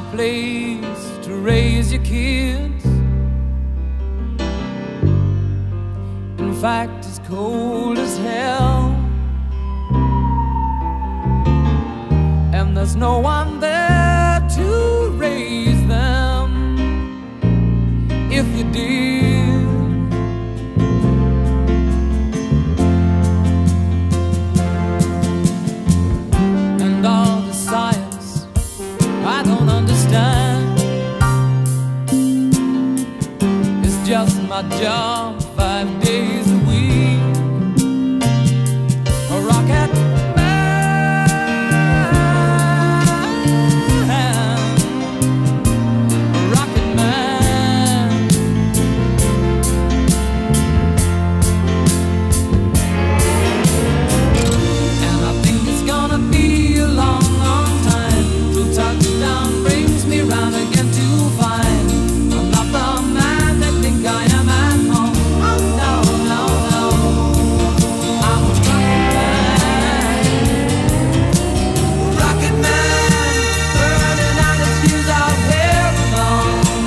place to raise your kids. In fact, it's cold as hell, and there's no one there to raise them if you did. And all the science I don't understand, it's just my job 5 days a week. A rocket man, a rocket man. And I think it's gonna be a long, long time till touchdown brings me round again to find I'm not the man that think I am at home. Oh no, no, no, I'm a rocket man, burning out his fuse out here alone.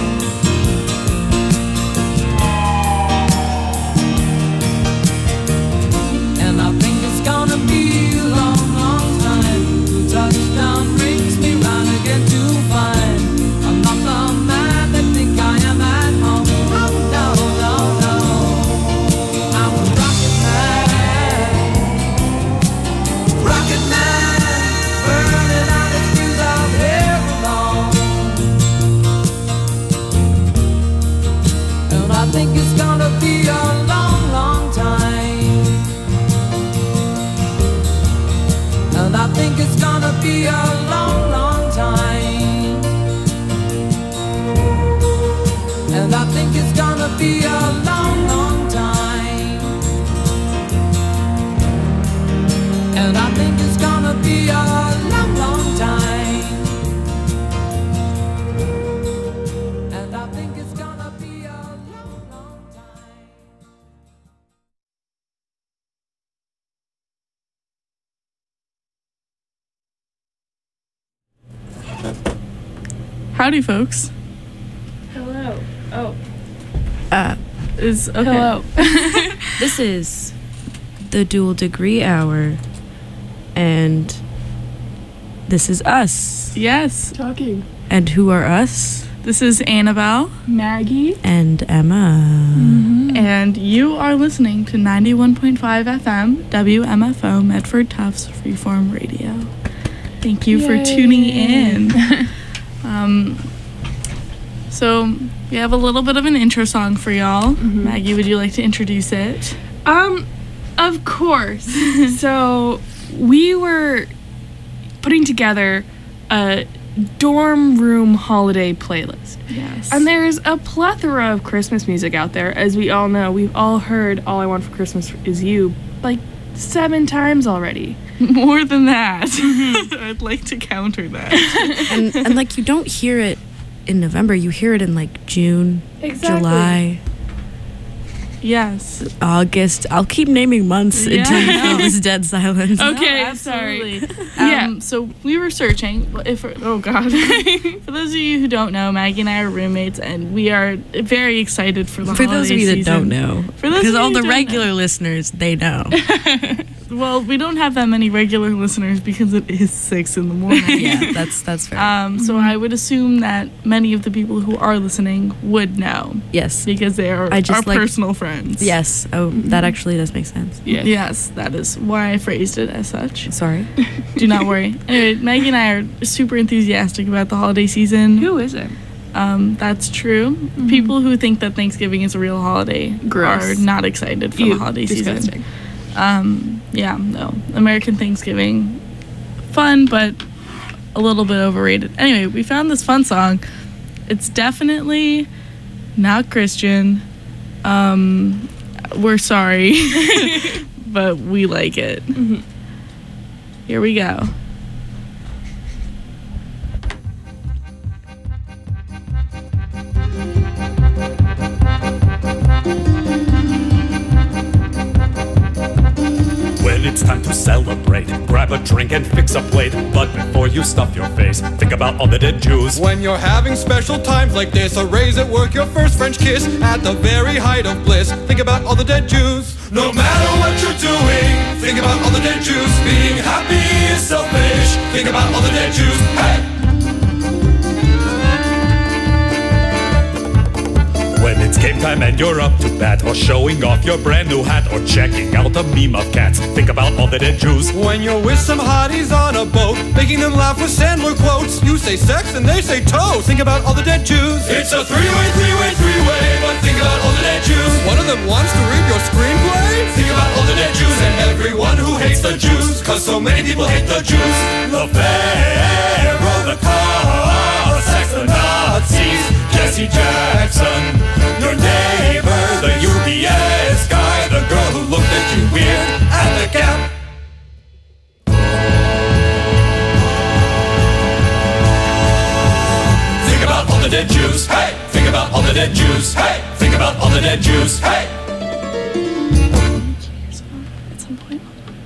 And I think it's gonna be a long, long time till touchdown brings me round again to find I'm not the man that think I am at home. Oh no, no, no, I'm a rocket man, burning out his fuse out here alone. And I think it's gonna be a long, long time. And I think it's gonna be a long, long time. And I think it's gonna be a long, long time. And I think it's gonna be a long, long time. And I think it's gonna be a long, long time. Howdy, folks. Hello. Oh. Is okay. Hello. This is the Dual Degree Hour, and this is us. Yes. Talking. And who are us? This is Annabelle, Maggie. And Emma. and you are listening to 91.5 FM WMFO Medford Tufts Freeform Radio. Thank you for tuning in. So we have a little bit of an intro song for y'all. Maggie, would you like to introduce it? Of course. So we were putting together a dorm room holiday playlist. Yes. And there's a plethora of Christmas music out there. As we all know, we've all heard All I Want for Christmas Is You like 7 times already. More than that. I'd like to counter that. and like, you don't hear it in November, you hear it in like June, July, Yes. August. I'll keep naming months until you feel this dead silence. Okay, Absolutely. Yeah. So we were searching. Oh God. For those of you who don't know, Maggie and I are roommates, and we are very excited for the For holiday those of you that season. don't know, For those because of all you the who don't regular listeners, they know. Well, we don't have that many regular listeners because it is 6 in the morning. Yeah, that's fair. So I would assume that many of the people who are listening would know Yes. because they are I just our like- personal friends. Yes. Oh, that actually does make sense. Yeah. Yes, that is why I phrased it as such. Sorry. Do not worry. Anyway, Maggie and I are super enthusiastic about the holiday season. Who is it? That's true. People who think that Thanksgiving is a real holiday Gross. are not excited for the holiday Disgusting. season. Yeah, no. American Thanksgiving, fun, but a little bit overrated. Anyway, we found this fun song. It's definitely not Christian. We're sorry, but we like it. Here we go. When it's time to celebrate, grab grab a drink and fix a plate. But before you stuff your face, think about all the dead Jews. When you're having special times like this, a raise at work, your first French kiss, at the very height of bliss, think about all the dead Jews. No matter what you're doing, think about all the dead Jews. Being happy is selfish, think about all the dead Jews. Hey! When it's game time and you're up to bat, or showing off your brand new hat, or checking out a meme of cats, think about all the dead Jews. When you're with some hotties on a boat, making them laugh with Sandler quotes, you say sex and they say toes, think about all the dead Jews. It's a three-way, but think about all the dead Jews. One of them wants to read your screenplay? Think about all the dead Jews and everyone who hates the Jews, cause so many people hate the Jews. The Pharaoh, the Cossacks, the Nazis, Jesse Jackson, your neighbor, the UPS guy, the girl who looked at you weird at the Gap. Think about all the dead Jews, hey! Think about all the dead Jews, hey! Think about all the dead Jews, hey! At some point.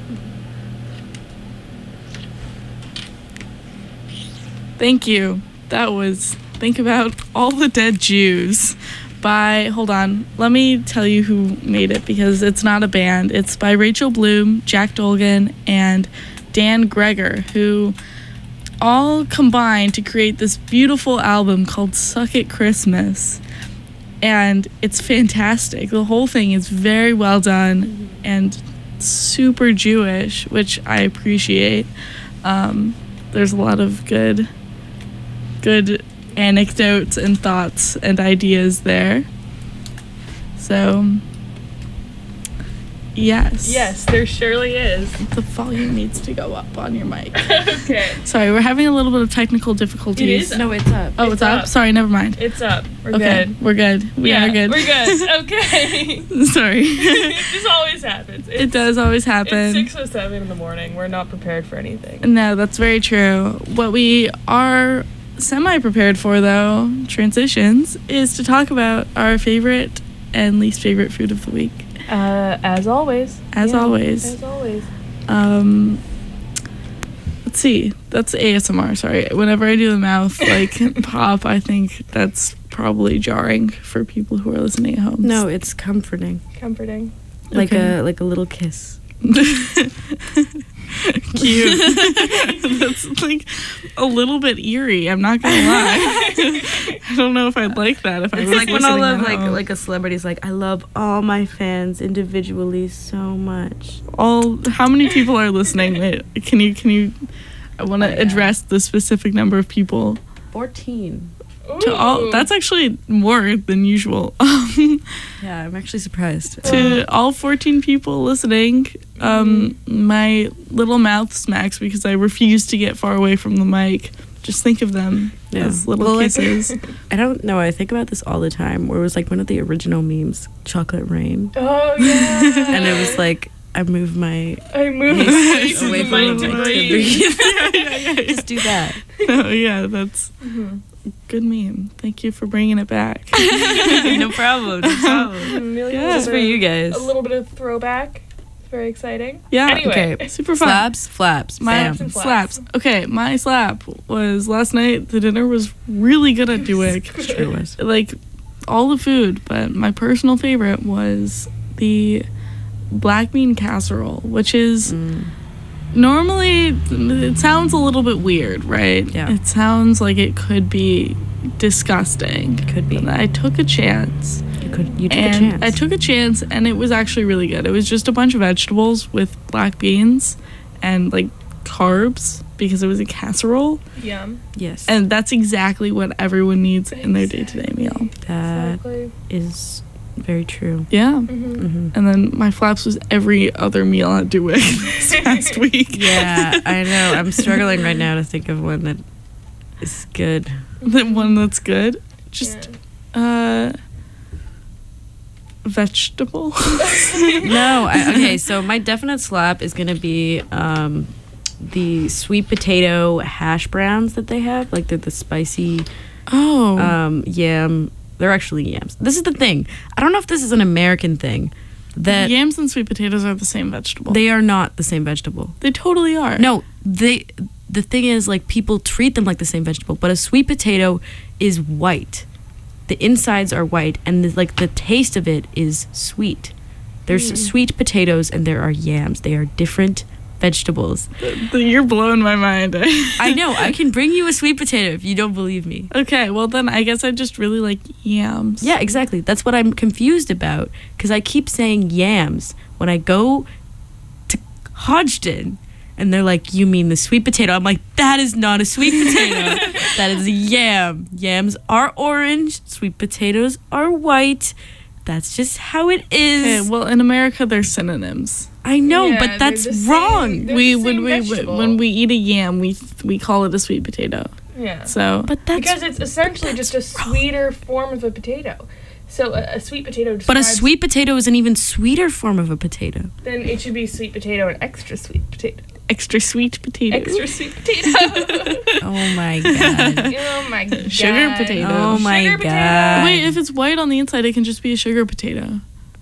Thank you. That was Think About All the Dead Jews by, hold on, let me tell you who made it because it's not a band. It's by Rachel Bloom, Jack Dolgan, and Dan Greger, who all combined to create this beautiful album called Suck It Christmas. And it's fantastic. The whole thing is very well done and super Jewish, which I appreciate. There's a lot of good anecdotes and thoughts and ideas there. So, yes. Yes, there surely is. The volume needs to go up on your mic. Okay. Sorry, we're having a little bit of technical difficulties. It is? No, it's up. Oh, it's up? Sorry, never mind. It's up. We're Okay, good. we're good. We are good. We're good. Okay. Sorry. This always happens. It does always happen. It's 6:07 in the morning. We're not prepared for anything. No, that's very true. What we are semi-prepared for, though, transitions, is to talk about our favorite and least favorite food of the week. As always. As always. As always. Let's see. That's ASMR, sorry. Whenever I do the mouth, like, pop, I think that's probably jarring for people who are listening at home. No, it's comforting. Comforting. Like Okay. a little kiss. Cute. That's like a little bit eerie, I'm not gonna lie. I don't know if I'd like that if I It's was like when all listening of at home. like a celebrity's like, I love all my fans individually so much. How many people are listening? Wait, can you I want to address the specific number of people 14. to all. That's actually more than usual. Yeah, I'm actually surprised. To all 14 people listening, my little mouth smacks because I refuse to get far away from the mic. Just think of them Yeah. as little Well, like- kisses. I don't know. I think about this all the time. Where it was like one of the original memes, chocolate rain, Oh, yeah. and it was like I move my I moved face away away from from the the mic mic to to breathe. breathe. Just do that. Oh yeah, that's good meme. Thank you for bringing it back. No problem. No problem. Yeah. Just for you guys. A little bit of throwback. It's very exciting. Yeah. Anyway. Okay. Super fun. Flaps, flaps. My Bam. Slaps and slaps. Okay, my slap was last night. The dinner was really good at Duick. Sure was. Like all the food, but my personal favorite was the black bean casserole, which is normally, it sounds a little bit weird, right? Yeah. It sounds like it could be disgusting. Could be. But I took a chance. You took a And chance. I took a chance, and it was actually really good. It was just a bunch of vegetables with black beans and like carbs because it was a casserole, Yum. Yes. and that's exactly what everyone needs in their day-to-day meal. that Exactly. is very true. Yeah. Mm-hmm. And then my flaps was every other meal at Duick this past week. Yeah, I know. I'm struggling right now to think of one that is good. The one that's good. Just vegetables. No, okay, so my definite slap is going to be the sweet potato hash browns that they have. Like, they're the spicy Oh. yam. They're actually yams. This is the thing. I don't know if this is an American thing, that Yams and sweet potatoes are the same vegetable. they are not the same vegetable. They totally are. No, the thing is, like, people treat them like the same vegetable, but a sweet potato is white. The insides are white, and the taste of it is sweet. There's sweet potatoes and there are yams. They are different vegetables. You're blowing my mind. I know. I can bring you a sweet potato if you don't believe me. Okay, well then I guess I just really like yams. Yeah, exactly. That's what I'm confused about, because I keep saying yams when I go to Hodgdon. And they're like, you mean the sweet potato? I'm like, that is not a sweet potato. That is a yam. Yams are orange. Sweet potatoes are white. That's just how it is. Okay, well in America they're synonyms. I know, Yeah, but they're that's the same- wrong. they're We the same when vegetable. we eat a yam, we call it a sweet potato. Yeah. So But that's Because it's essentially just a sweeter form of a potato. So a sweet potato but a describes- sweet potato is an even sweeter form of a potato. Then it should be sweet potato and extra sweet potato. extra sweet potato. Extra sweet potato. Oh my god. Oh my god. Sugar potato. Oh my Sugar god. Wait, if it's white on the inside, it can just be a sugar potato.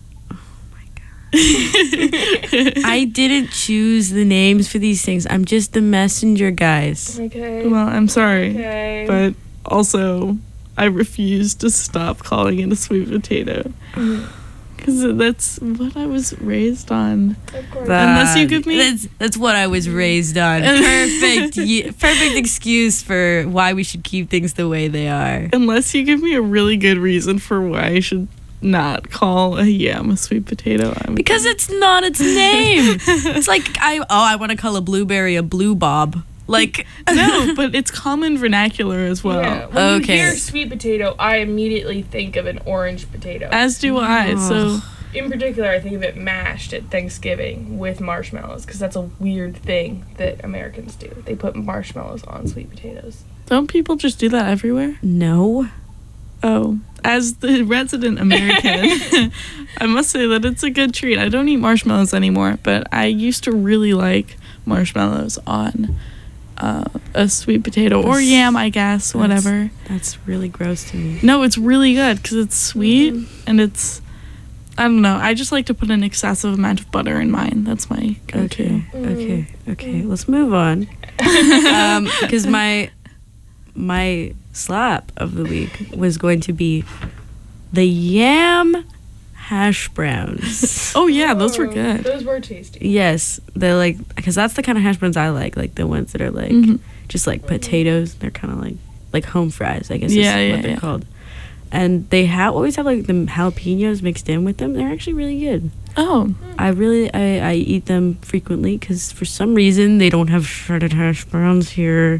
I didn't choose the names for these things. I'm just the messenger, guys. Okay. Well, I'm sorry, Okay. but also I refuse to stop calling it a sweet potato because that's what I was raised on. Of course. Unless you give me- That's what I was raised on. Perfect. Perfect excuse for why we should keep things the way they are. Unless you give me a really good reason for why I should not call a yam a sweet potato. Because it's not its name. It's like I want to call a blueberry a blue bob. Like no, but it's common vernacular as well. Yeah. When Okay. you hear sweet potato, I immediately think of an orange potato. As do I. So In particular, I think of it mashed at Thanksgiving with marshmallows because that's a weird thing that Americans do. They put marshmallows on sweet potatoes. don't people just do that everywhere? no. Oh, as the resident American, I must say that it's a good treat. I don't eat marshmallows anymore, but I used to really like marshmallows on a sweet potato or yam, I guess, whatever. That's really gross to me. No, it's really good because it's sweet and it's, I don't know. I just like to put an excessive amount of butter in mine. That's my go-to. Okay. Let's move on. Because my slap of the week was going to be the yam hash browns. Oh yeah, those were good. Those were tasty. Yes, they're like, because that's the kind of hash browns I like the ones that are like just like potatoes. They're kind of like home fries, I guess. Yeah, is yeah, what they're yeah. called. And they always have like the jalapenos mixed in with them. They're actually really good. Oh, I eat them frequently because for some reason they don't have shredded hash browns here.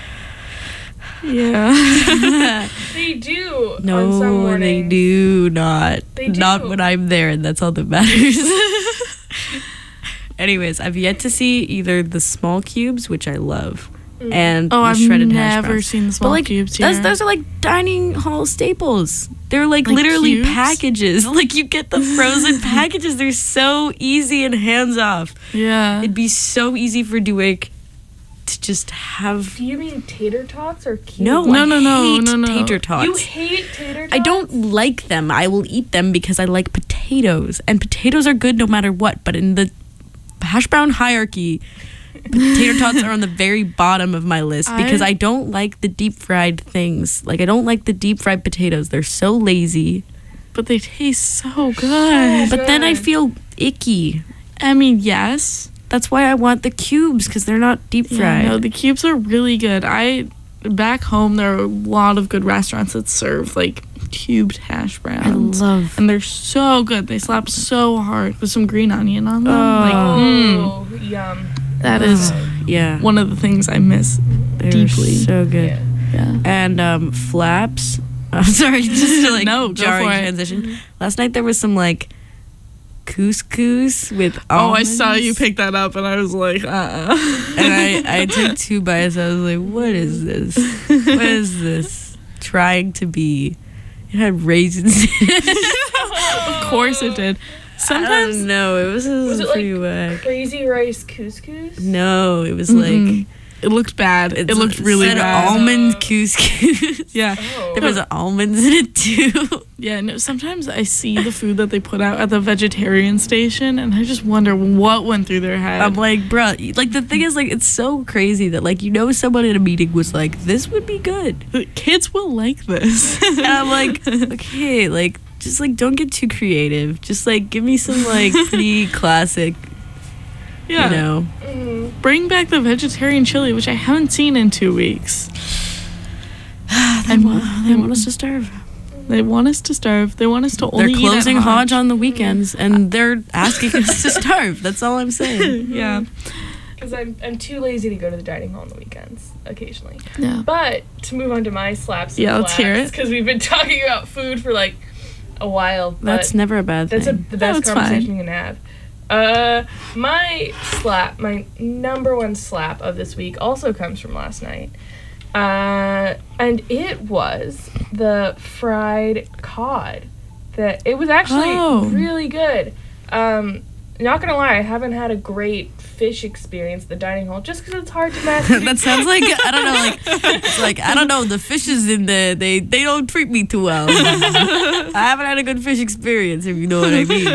yeah. They do on some No, mornings. they do not. They do. Not when I'm there, and that's all that matters. Anyways, I've yet to see either the small cubes, which I love, and Oh, the I've shredded hash never browns. seen the But small like, cubes here. those are like dining hall staples. They're like Like literally cubes? packages. Like you get the frozen packages. They're so easy and hands off. Yeah. It'd be so easy for Duik to just have. Do you mean tater tots or cubes? No, No, I no, no, hate no, no. tater tots. You hate tater tots? I don't like them. I will eat them because I like potatoes, and potatoes are good no matter what. But in the hash brown hierarchy, tater tots are on the very bottom of my list because I don't like the deep fried things. Like I don't like the deep fried potatoes. They're so lazy. But they taste so good. But then I Good. feel icky. I mean, yes. That's why I want the cubes because they're not deep Yeah, fried. no, the cubes are really good. Back home, there are a lot of good restaurants that serve like cubed hash I browns. love. And they're so good. They slap so hard with some green onion on them. Oh, yum. That is Yeah, one of the things I miss they're deeply. so good. Yeah. Yeah. And flaps. I'm sorry, just to like No, go jarring for it. transition. Last night there was some like couscous with Oh, I almonds. saw you pick that up, and I was like, And I took 2 bites. I was like, what is this? What is this trying to be? It had raisins in it. Of course it did. Sometimes no, it was Was it pretty like whack. crazy rice couscous? No, it was Mm-mm. like It looked bad. It looked It really said bad. almond couscous. Yeah. Oh. There was almonds in it too. Yeah, no, sometimes I see the food that they put out at the vegetarian station and I just wonder what went through their head. I'm like, bruh, like the thing is, like, it's so crazy that, like, you know, someone in a meeting was like, this would be good. The kids will like this. And I'm like, okay, like, just like don't get too creative. Just like give me some like pretty classic, Yeah. you know. Bring back the vegetarian chili, which I haven't seen in 2 weeks. They want us to starve. They want us to starve. They want us to only They're closing eat at Hodge on the weekends, and they're asking us to starve. That's all I'm saying. Yeah. Because I'm too lazy to go to the dining hall on the weekends occasionally. Yeah. But to move on to my slaps, Yeah, let's hear it. because we've been talking about food for like a while. But That's never a bad that's thing. the best it's conversation you can have. My number one slap of this week also comes from last night. And it was the fried cod. It was actually Oh. really good. Not gonna lie, I haven't had a great fish experience at the dining hall just because it's hard to master. That sounds like, I don't know, like it's like, I don't know, the fishes in there, they don't treat me too well. I haven't had a good fish experience, if you know what I mean.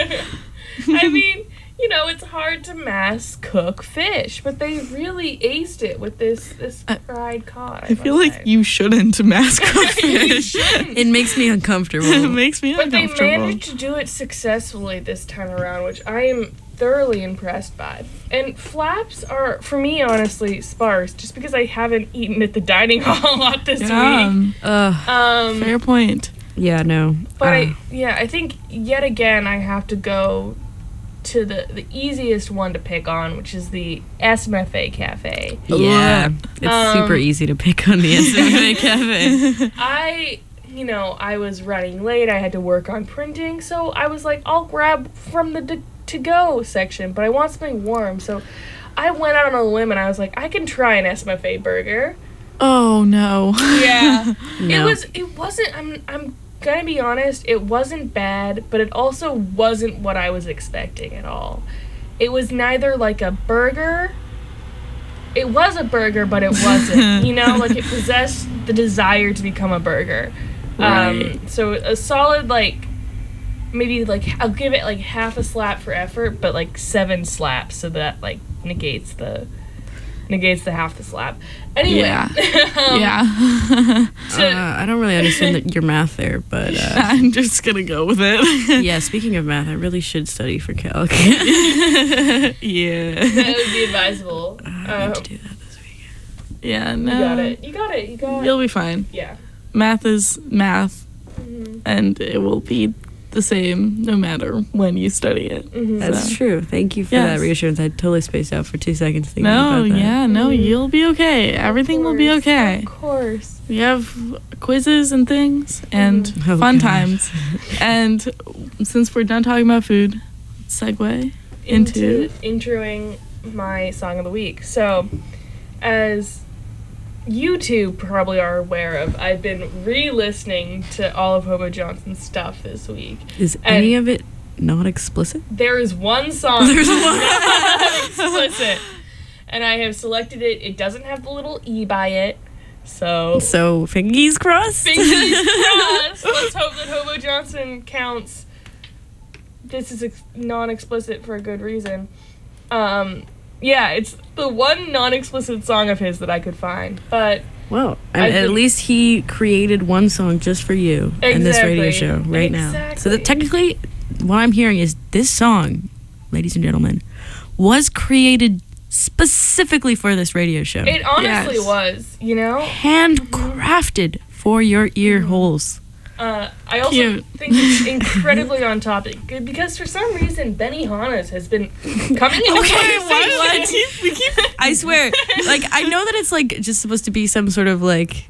I mean, you know, it's hard to mass cook fish, but they really aced it with this fried cod. I feel like you shouldn't mask cook fish. It makes me uncomfortable. It makes me But they uncomfortable. managed to do it successfully this time around, which I am thoroughly impressed by. And flaps are, for me, honestly, sparse, just because I haven't eaten at the dining hall a lot this week. Fair point. Yeah, no. But I think yet again I have to go to the easiest one to pick on, which is the SMFA Cafe. Yeah, it's super easy to pick on the SMFA Cafe. I was running late. I had to work on printing, so I was like, I'll grab from the to-go section, but I want something warm. So I went out on a limb and I was like, I can try an SMFA burger. Oh no. Yeah. No. It wasn't, I'm gonna be honest, it wasn't bad, but it also wasn't what I was expecting at all. It was neither like a burger. It was a burger, but it wasn't. You know, like it possessed the desire to become a burger. Right. So a solid maybe I'll give it like half a slap for effort, but like 7 slaps, so that like negates the half the slap. Anyway, Yeah. Yeah. I don't really understand your math there, but I'm just gonna go with it. yeah, speaking of math, I really should study for calc. Yeah. that would be advisable. I need to do that this week. Yeah, no. You got it. You'll be fine. Yeah. Math is math, and it will be the same no matter when you study it. That's So- true. Thank you for Yes. that reassurance. I totally spaced out for 2 seconds thinking No, about that. yeah, no, you'll be okay. Everything will be Of okay. course. We have quizzes and things and Oh, fun gosh. times. And since we're done talking about food, segue into introing my song of the week. So, as you two probably are aware of, I've been re-listening to all of Hobo Johnson's stuff this week. Is And- any of it not explicit? There is one song that's explicit, and I have selected it. It doesn't have the little E by it, so So, fingies crossed? fingers crossed. Let's hope that Hobo Johnson counts. This is non-explicit for a good reason. Yeah, it's the one non-explicit song of his that I could find, but Well, I at think- least he created one song just for you in this radio Exactly. show right now. So Exactly. that technically, what I'm hearing is this song, ladies and gentlemen, was created specifically for this radio show. it honestly Yes. was, you know? Handcrafted for your ear holes. I also Cute. think it's incredibly on topic because for some reason Benny Hannes has been coming into conversation. We keep I swear, like, I know that it's like just supposed to be some sort of like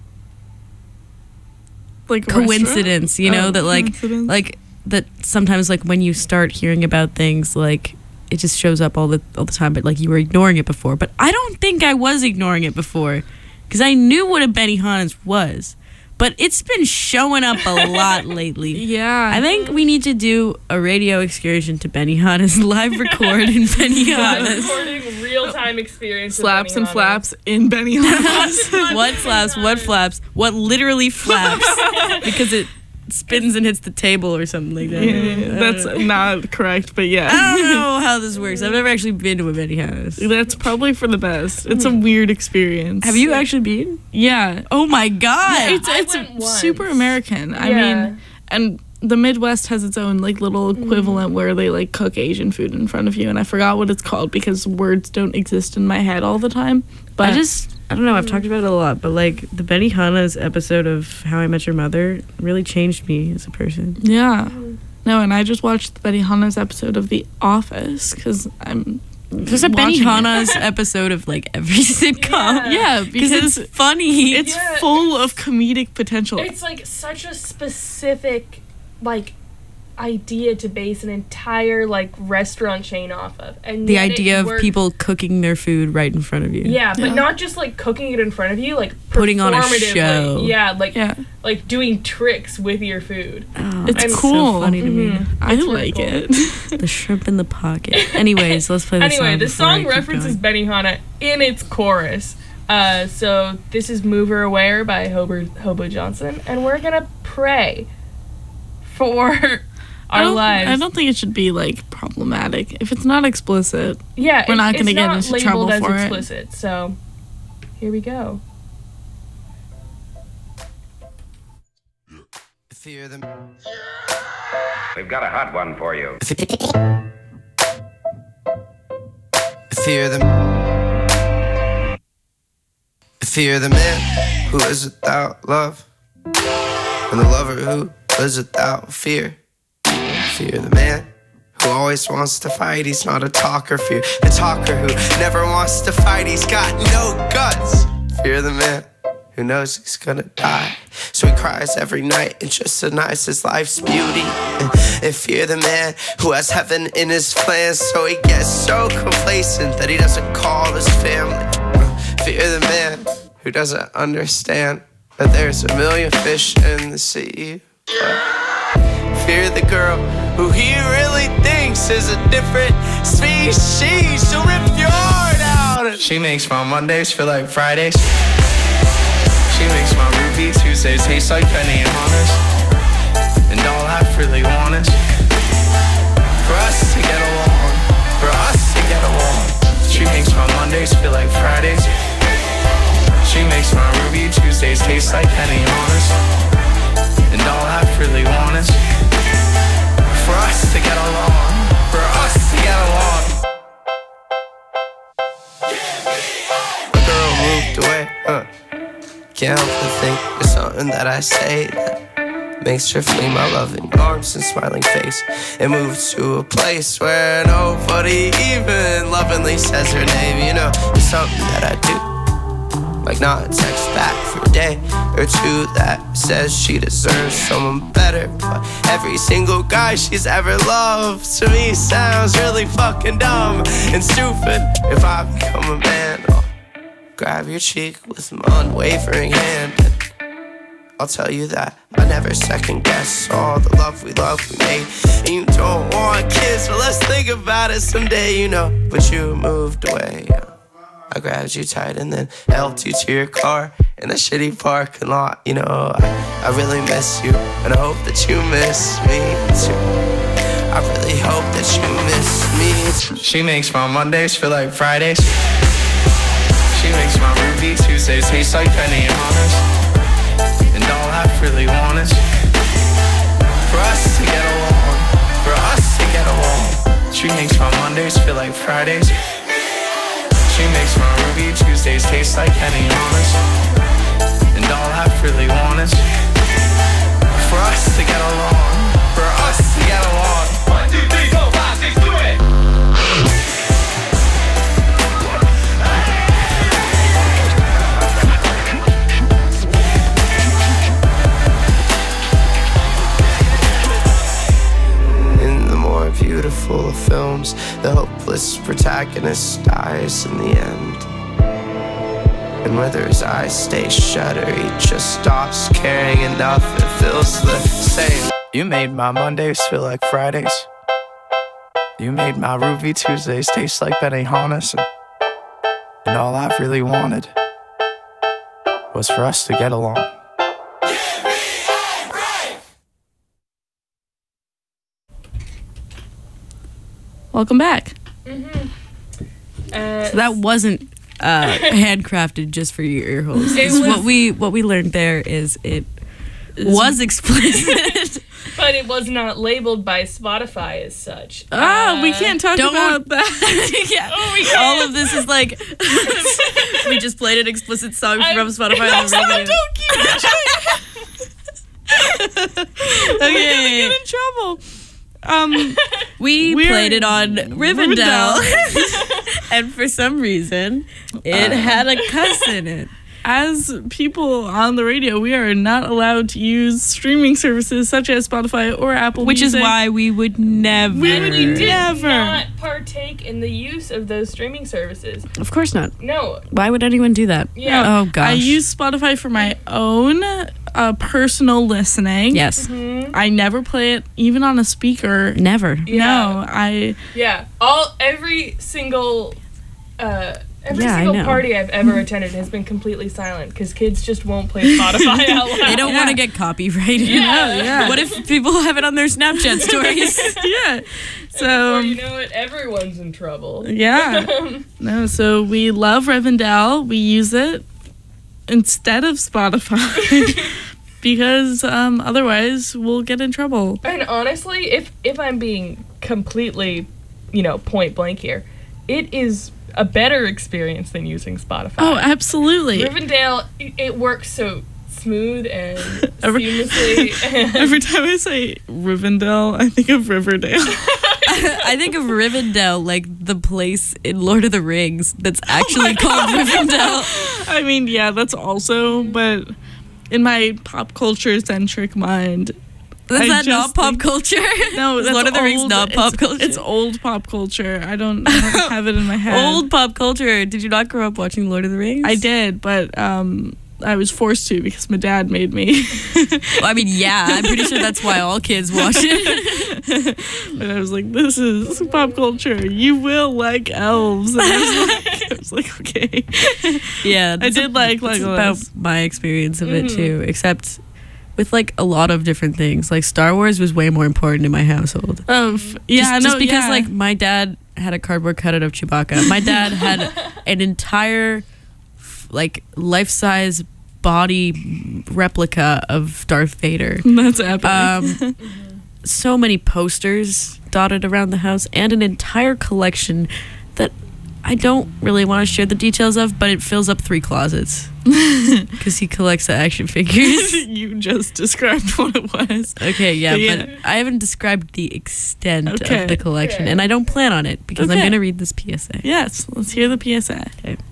like coincidence, you know, that coincidence. like that sometimes like when you start hearing about things, like it just shows up all the time, but like you were ignoring it before. But I don't think I was ignoring it before because I knew what a Benny Hannes was, but it's been showing up a lot lately. Yeah. I think we need to do a radio excursion to Benny Hannes, live record in Benny Hannes. Recording real one-time experience. with Slaps and Benihana. flaps in Benihana. What slaps? What flaps? What literally flaps? Because it spins and hits the table or something like that. That's not correct, but yeah. I don't know how this works. I've never actually been to a Benihana's. That's probably for the best. It's a weird experience. Have you actually been? Yeah. Oh my god! It's went once. super American. I Yeah. mean, and the Midwest has its own like little equivalent where they like cook Asian food in front of you, and I forgot what it's called because words don't exist in my head all the time. But I don't know, I've talked about it a lot, but like the Benihana's episode of How I Met Your Mother really changed me as a person. yeah. No, and I just watched the Benihana's episode of The Office because I'm. There's a watching it. Benihana's episode of like every sitcom. Yeah, Because because it's funny. it's Yeah, full of comedic potential. It's like such a specific, like, idea to base an entire like restaurant chain off of, and the yet it idea of works. people cooking their food right in front of you. Yeah, but Yeah. not just like cooking it in front of you, like Putting on a performatively. show. Yeah, like Yeah. like doing tricks with your food. Oh, It's that's cool. so funny to me. I It's really like cool. it. The shrimp in the pocket. Anyways, let's play the song. Anyway, the before I song keep references going. Benihana in its chorus. So this is "Mover Aware" by Hobo Johnson, and we're gonna pray for our lives. I don't think it should be like problematic. If it's not explicit, Yeah, We're not it's gonna get not into labeled trouble as for it. explicit, so here we go. Fear them. We've got a hot one for you. Fear them. Fear the man who is without love, and the lover who is without fear. Fear the man who always wants to fight. He's not a talker. Fear the talker who never wants to fight. He's got no guts. Fear the man who knows he's gonna die, so he cries every night and just denies his life's beauty. And fear the man who has heaven in his plans, so he gets so complacent that he doesn't call his family. Fear the man who doesn't understand that there's a million fish in the sea. Fear the girl who he really thinks is a different species. She'll rip your heart out. She makes my Mondays feel like Fridays. She makes my Ruby Tuesdays taste like penny and honest. And all I really want is for us to get along, for us to get along. She makes my Mondays feel like Fridays. She makes my Ruby Tuesdays taste like penny and honest. And all I really want is for us to get along, for us to get along. A girl moved away, Can't help but think there's something that I say that makes her flee my loving arms and smiling face, and move to a place where nobody even lovingly says her name. You know, there's something that I do, like not text back for a day or two that says she deserves someone better. But every single guy she's ever loved to me sounds really fucking dumb and stupid. If I become a man, I'll grab your cheek with my unwavering hand, and I'll tell you that I never second guess all the love we made. And you don't want kids, but let's think about it someday, you know. But you moved away. I grabbed you tight and then helped you to your car in a shitty parking lot. You know, I really miss you, and I hope that you miss me too. I really hope that you miss me too. She makes my Mondays feel like Fridays. She makes my Ruby Tuesdays taste like penny and honest. And all I really want is for us to get along, for us to get along. She makes my Mondays feel like Fridays. She makes my Ruby Tuesdays taste like penny and honest. And all I really want is for us to get along, for us to get along. 1, 2, 3, 4, 5, 6, do it! Beautiful of films, the hopeless protagonist dies in the end. And whether his eyes stay shut or he just stops caring enough, it feels the same. You made my Mondays feel like Fridays. You made my Ruby Tuesdays taste like Benihana. And all I've really wanted was for us to get along. Welcome back. So that wasn't handcrafted just for your ear holes. It was- What we learned there is it was explicit. But it was not labeled by Spotify as such. We can't talk don't- about that. Yeah. Oh, we can't. All of this is like we just played an explicit song from Spotify on the radio. Don't keep it. We're gonna get in trouble. We We're- played it on Rivendell, and for some reason, it had a cuss in it. As people on the radio, we are not allowed to use streaming services such as Spotify or Apple Which Music. is why we would never. And we did Never. not partake in the use of those streaming services. Of course not. No. Why would anyone do that? Yeah. Oh gosh. I use Spotify for my own personal listening. Yes. I never play it even on a speaker. Never. Yeah. No, I Yeah. Every single Yeah, I know. party I've ever attended has been completely silent because kids just won't play Spotify out loud. They don't want to get copyrighted. yeah. What if people have it on their Snapchat stories? yeah. Before So you know it, everyone's in trouble. yeah. No, so we love Rivendell. We use it instead of Spotify because otherwise we'll get in trouble. And honestly, if I'm being completely, point blank here, it is a better experience than using Spotify. Oh, absolutely. Rivendell, it works so smooth and seamlessly. Every time I say Rivendell, I think of Riverdale. I think of Rivendell like the place in Lord of the Rings that's actually called Rivendell. I mean, yeah, that's also, but in my pop culture centric mind, That's I not just pop think- culture. no, Is that's Lord of the Rings old. not pop It's- culture? It's old pop culture. I don't have it in my head. Old pop culture. Did you not grow up watching Lord of the Rings? I did, but I was forced to because my dad made me. Well, I mean, yeah, I'm pretty sure that's why all kids watch it. But I was like, this is pop culture. You will like elves. And I was like, okay. Yeah, I did like that's Legolas. about my experience of it too, except with like a lot of different things. Like Star Wars was way more important in my household. Oh, yeah, just no, because yeah. like my dad had a cardboard cutout of Chewbacca. My dad had an entire like life-size body replica of Darth Vader. That's epic. So many posters dotted around the house and an entire collection that I don't really want to share the details of, but it fills up 3 closets because he collects the action figures. You just described what it was. Okay, yeah, Yeah. but I haven't described the extent Okay. of the collection, and I don't plan on it because I'm Okay. going to read this PSA. Yes, let's hear the PSA.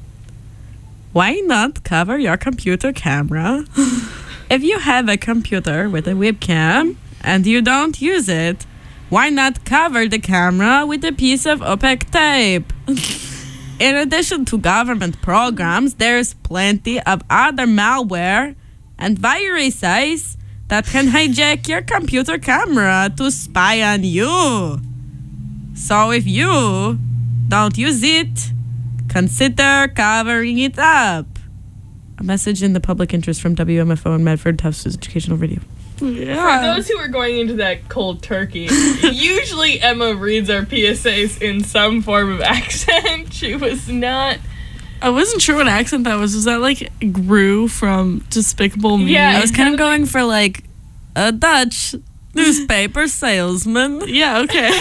Why not cover your computer camera? If you have a computer with a webcam and you don't use it, why not cover the camera with a piece of opaque tape? In addition to government programs, there's plenty of other malware and viruses that can hijack your computer camera to spy on you. So if you don't use it, consider covering it up. A message in the public interest from WMFO and Medford Tufts Educational Radio. For Yeah. those who are going into that cold turkey, usually Emma reads our PSAs in some form of accent. She was not. I wasn't sure what accent that was. Was that like Gru from Despicable Me? Yeah. I was kind of going for like a Dutch newspaper salesman. Yeah, okay.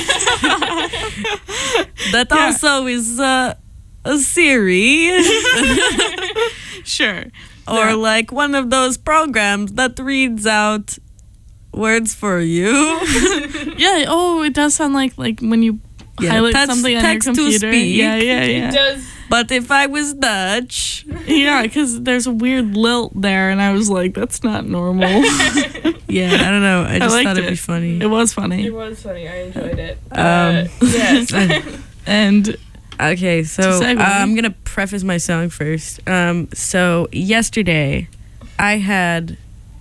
That Yeah. also is a Siri. Sure. Or Yeah. like one of those programs that reads out words for you. Yeah, oh, it does sound like when you Yeah, highlight text- something on your text to computer. speak. Yeah, yeah, It yeah. does. But if I was Dutch, Yeah, because there's a weird lilt there, and I was like, that's not normal. yeah, I don't know. I just liked thought it'd it. be funny. It was funny. It was funny. I enjoyed it. Yes. And Okay, so To segue. I'm gonna preface my song first. So yesterday, I had,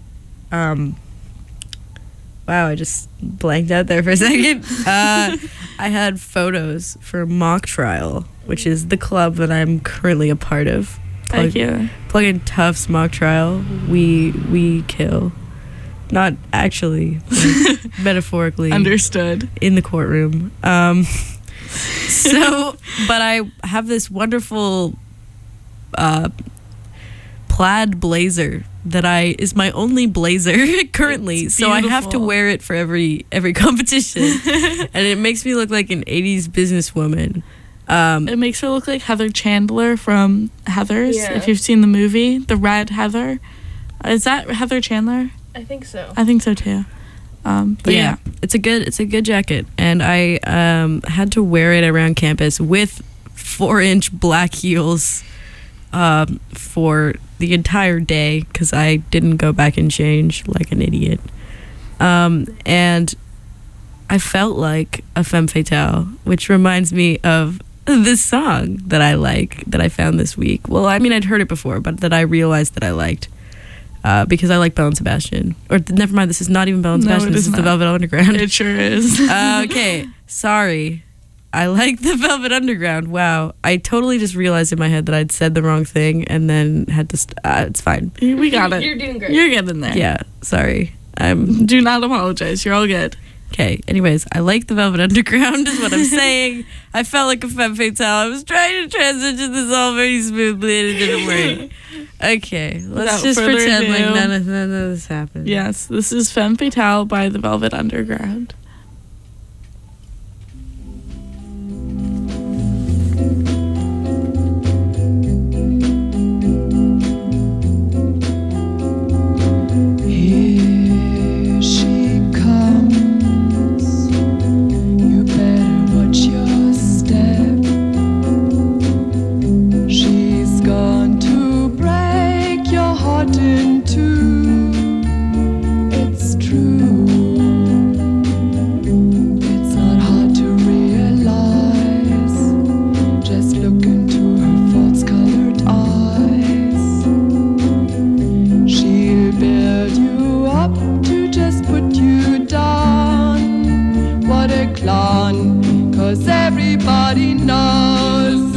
wow, I just blanked out there for a second. I had photos for Mock Trial, which is the club that I'm currently a part of. Thank you. Plug in Tufts Mock Trial. We kill. Not actually, like, metaphorically. Understood. In the courtroom. So, but I have this wonderful plaid blazer that is my only blazer currently. It's so I have to beautiful. wear it for every competition, and it makes me look like an 80s businesswoman. It makes her look like Heather Chandler from Heathers. Yeah. If you've seen the movie, The Red Heather. Is that Heather Chandler? I think so. I think so too. But yeah. It's a good jacket, and I had to wear it around campus with 4-inch black heels for the entire day because I didn't go back and change like an idiot. And I felt like a femme fatale, which reminds me of this song that I like, that I found this week. Well, I mean, I'd heard it before, but that I realized that I liked. Because I like Belle and Sebastian. Or never mind, this is not even Belle and No, Sebastian. it This is is the not. Velvet Underground. It sure is. Okay, sorry. I like the Velvet Underground. Wow. I totally just realized in my head that I'd said the wrong thing and then had to... it's fine. We got it. You're doing great. You're getting there. Yeah, sorry. Do not apologize. You're all good. Okay, anyways, I like the Velvet Underground is what I'm saying. I felt like a femme fatale. I was trying to transition this all very smoothly and it didn't work. Okay, let's Without just further pretend like ado- none of this happened. Yes, this is Femme Fatale by the Velvet Underground. Here she comes. You better watch your step. She's gone to break your heart in two. It's true. It's not hard to realize. Just look into her false-colored eyes. She'll build you up to just put you down. What a clown, 'cause everybody knows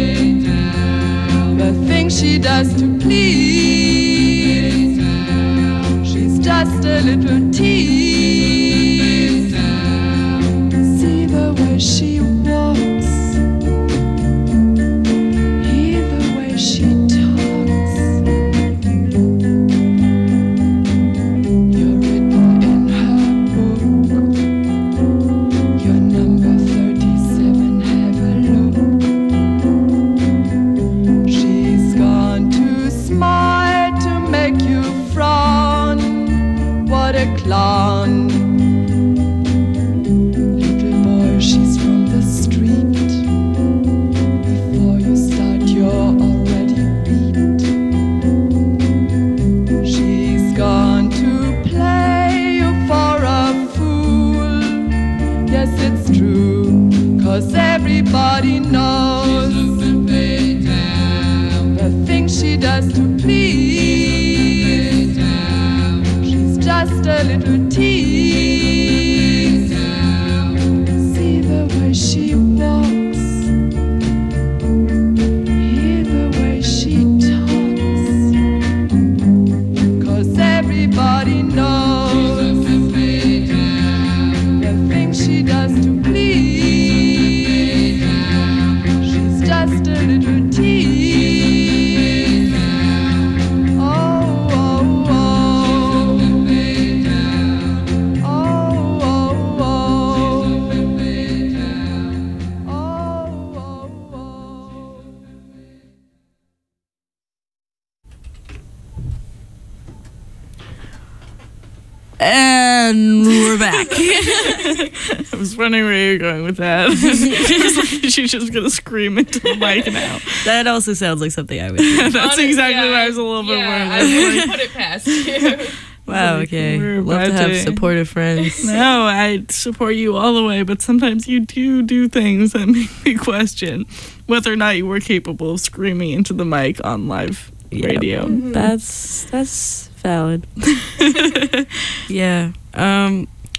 the things she does to please. She's just a little tease. See the way she walks, hear the way she talks. You're written in her book. You're number 37, have a look. She's gone to smile to make you frown. What a clown. Little boy, she's from the street. Before you start, you're already beat. She's gone to play you for a fool. Yes, it's true, 'cause everybody knows the things she does to please. She's just a little tease. See the way she walks, hear the way she talks. 'Cause everybody knows the things she does to please. She's just a little tease. Oh, oh, oh. Oh, oh, oh. Oh, oh, oh. And we're back. I was wondering where you're going with that. It's like she's just gonna scream into the mic now. That also sounds like something I would do. That's exactly what I was a little bit Yeah, I worried. wouldn't put it past you. Wow, Like, okay. we're Love to about have to- supportive friends. No, I support you all the way, but sometimes you do things that make me question whether or not you were capable of screaming into the mic on live Yeah. radio. That's valid. Yeah.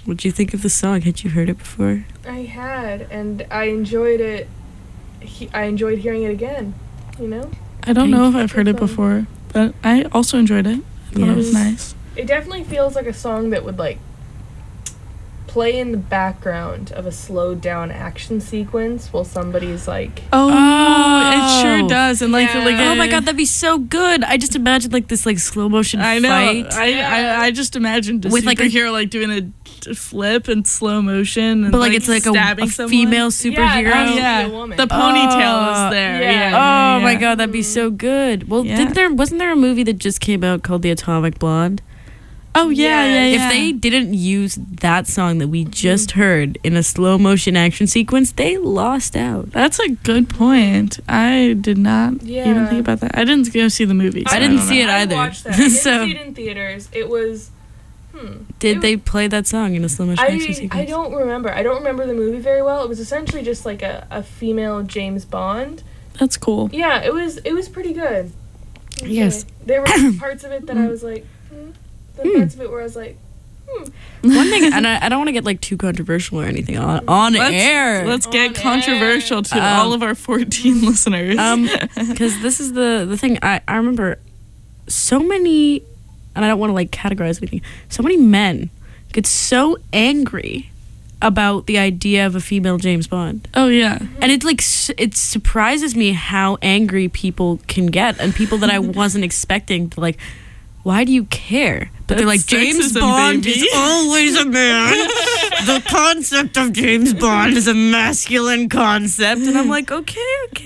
What'd you think of the song? Had you heard it before? I had, and I enjoyed it. I enjoyed hearing it again. You know. I don't know if I've heard it Good song. before, but I also enjoyed it. I thought it was Yes. nice. It definitely feels like a song that would like play in the background of a slowed down action sequence while somebody's like. Oh, Oh. it sure does. And like, Yeah. like Oh my god, that'd be so good. I just imagined like this like slow motion I know. fight. I just imagined a With, like, a- superhero like doing a flip in slow motion, and But like it's like stabbing a someone. female Yeah, superhero. that Oh would yeah, be a woman. the ponytail Oh, is there. yeah. Yeah. Oh my god, that'd be so good. Well, Yeah. wasn't there a movie that just came out called The Atomic Blonde? Oh yeah, Yeah. yeah, yeah. If they didn't use that song that we just heard in a slow motion action sequence, they lost out. That's a good point. I did not even Yeah. think about that. I didn't go see the movie. I so didn't don't see know. it I either. watched that. I didn't So- see it in theaters. It was. Did they play that song in a slow motion action sequence? I don't remember. I don't remember the movie very well. It was essentially just like a female James Bond. That's cool. Yeah, it was pretty good. Okay. Yes. There were parts of it that I was like, then parts of it where I was like, One thing, and I don't want to get like too controversial or anything on air. Let's get On controversial air. to all of our 14 listeners. Because this is the thing. I remember so many, and I don't want to like categorize anything. So many men get so angry about the idea of a female James Bond, oh yeah. and it like it surprises me how angry people can get, and people that I wasn't expecting to like. Why do you care? But they're like, That's James sexism, Bond baby. is always a man. The concept of James Bond is a masculine concept. And I'm like, okay.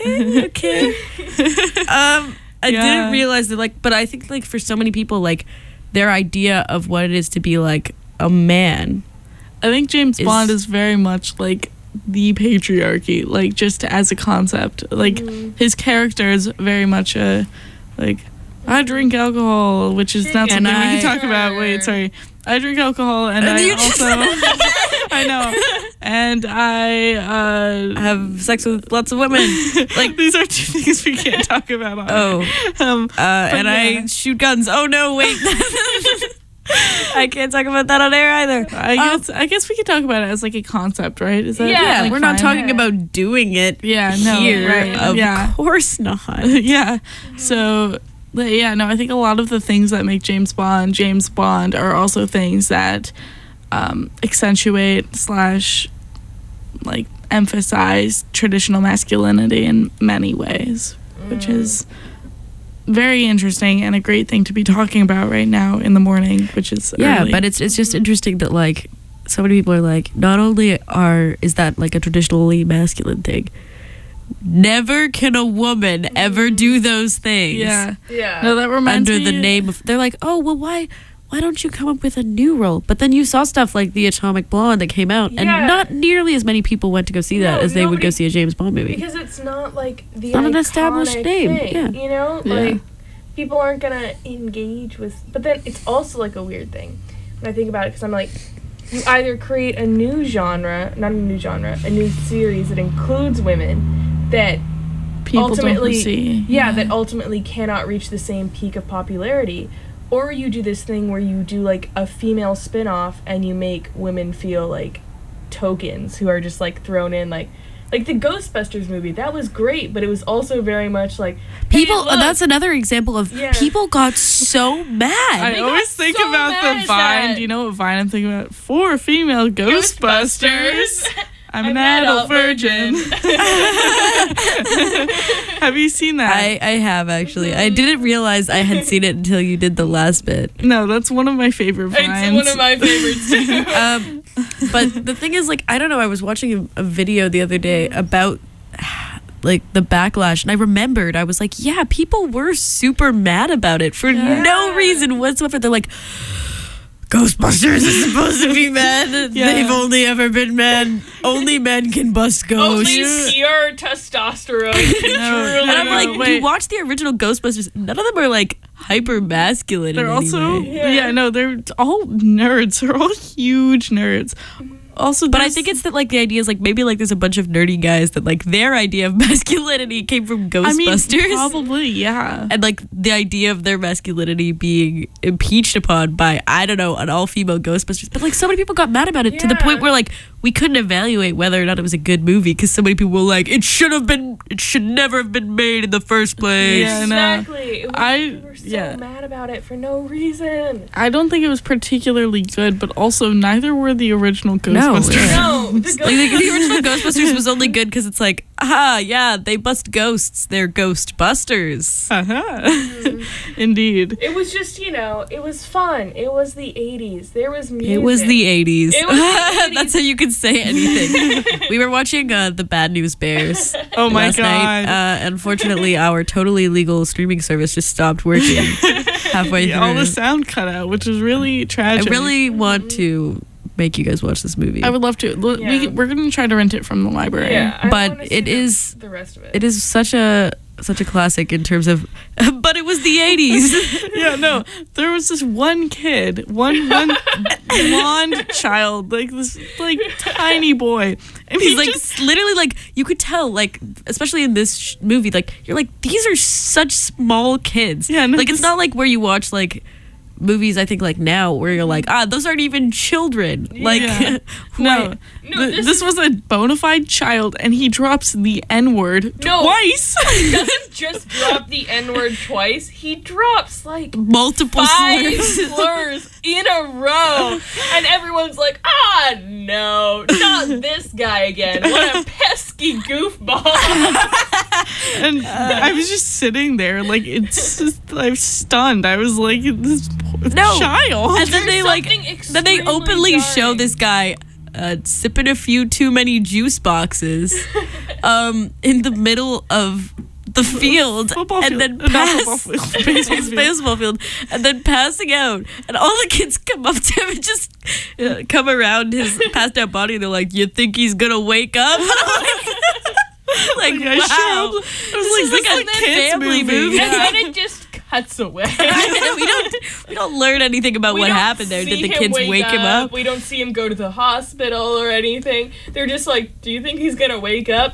I didn't realize that, like, but I think, like, for so many people, like, their idea of what it is to be, like, a man. I think James Bond is very much like the patriarchy, like just as a concept. Like his character is very much a like I drink alcohol, which is not something we can talk about. Wait, sorry. I drink alcohol and I also I know. And I have sex with lots of women. Like these are two things we can't talk about on and I shoot guns. Oh no, wait. I can't talk about that on air either. I guess we could talk about it as like a concept, right? Is that yeah, like, we're not fine? talking about doing it. Yeah, no, here. right. Of course not. Yeah. So, yeah, no, I think a lot of the things that make James Bond are also things that accentuate / like emphasize traditional masculinity in many ways, which is very interesting and a great thing to be talking about right now in the morning, which is early. But it's just interesting that like so many people are like, not only is that like a traditionally masculine thing, never can a woman ever do those things. Yeah. Yeah. No, that reminds under me the name of, they're like, oh well, why don't you come up with a new role? But then you saw stuff like The Atomic Blonde that came out, and Yeah. not nearly as many people went to go see that No, as they would go nobody- see a James Bond movie. Because it's not like the It's not an established iconic name, thing, yeah. You know, Yeah. like people aren't gonna engage with. But then it's also like a weird thing when I think about it, because I'm like, you either create a new genre, not a new genre, a new series that includes women that people ultimately, don't see. that ultimately cannot reach the same peak of popularity. Or you do this thing where you do like a female spin-off and you make women feel like tokens who are just like thrown in like the Ghostbusters movie. That was great, but it was also very much like People, hey, look, that's another example of Yeah. people got so mad. I They always got think so about mad the at Vine. that. Do you know what Vine I'm thinking about? 4 female Ghostbusters. I'm an adult virgin. Have you seen that? I have actually. I didn't realize I had seen it until you did the last bit. No, that's one of my favorite Vines. It's one of my favorites too. But the thing is, like, I don't know. I was watching a video the other day about like the backlash, and I remembered. I was like, yeah, people were super mad about it for no reason whatsoever. They're like, Ghostbusters is supposed to be men. Yeah. They've only ever been men. Only men can bust Only ghosts. pure testosterone can No, truly And I'm like, wait. you watch the original Ghostbusters, none of them are like hyper masculine. They're also way. they're all nerds. They're all huge nerds. Also, But I think it's that, like, the idea is, like, maybe, like, there's a bunch of nerdy guys that, like, their idea of masculinity came from Ghostbusters. probably, yeah. And, like, the idea of their masculinity being impeached upon by, I don't know, an all-female Ghostbusters. But, like, so many people got mad about it to the Yeah. point where, like, we couldn't evaluate whether or not it was a good movie because so many people were like, it should never have been made in the first place. Yeah, I know. Exactly. I- We were so yeah. mad about it for no reason. I don't think it was particularly good, but also neither were the original No. Ghostbusters. No, the Like, the original Ghostbusters was only good because it's like, yeah, they bust ghosts. They're Ghostbusters. Uh-huh. Indeed. It was just, it was fun. It was the 80s. There was music. It was the 80s. It was the 80s. That's how you could say anything. We were watching The Bad News Bears Oh my last god. night. Unfortunately, our totally legal streaming service just stopped working halfway Yeah, through. all the sound cut out, which is really I tragic. really want to make you guys watch this movie. I would love to. Yeah. We're going to try to rent it from the library. Yeah, I But wanna see it is- the rest of it. It is such a classic in terms of, but it was the 80s. Yeah, no. There was this one kid, one blonde child, like this tiny boy. And He's like literally like you could tell like especially in this movie like you're like these are such small kids. Yeah, no, like it's this- not like where you watch like movies I think like now where you're like those aren't even children. Like Yeah. No, No, this was a bona fide child, and he drops the N-word No. twice. He doesn't just drop the N-word twice. He drops like multiple 5 slurs. slurs in a row. And everyone's like, no, not this guy again. What a pesky goofball. And I was just sitting there, like, I'm stunned. I was like, this No. child. And then they like something then they extremely openly show jarring. this guy sipping a few too many juice boxes in the middle of the field Football and field. then Not pass football field, baseball field. baseball field and then passing out and all the kids come up to him and just come around his passed out body and they're like, you think he's gonna wake up? like I wow, showed- it was this is like a kid's family movie. And then it just cuts away. we don't learn anything about We what don't happened there. Did see the him kids wake him up? We don't see him go to the hospital or anything. They're just like, do you think he's gonna wake up?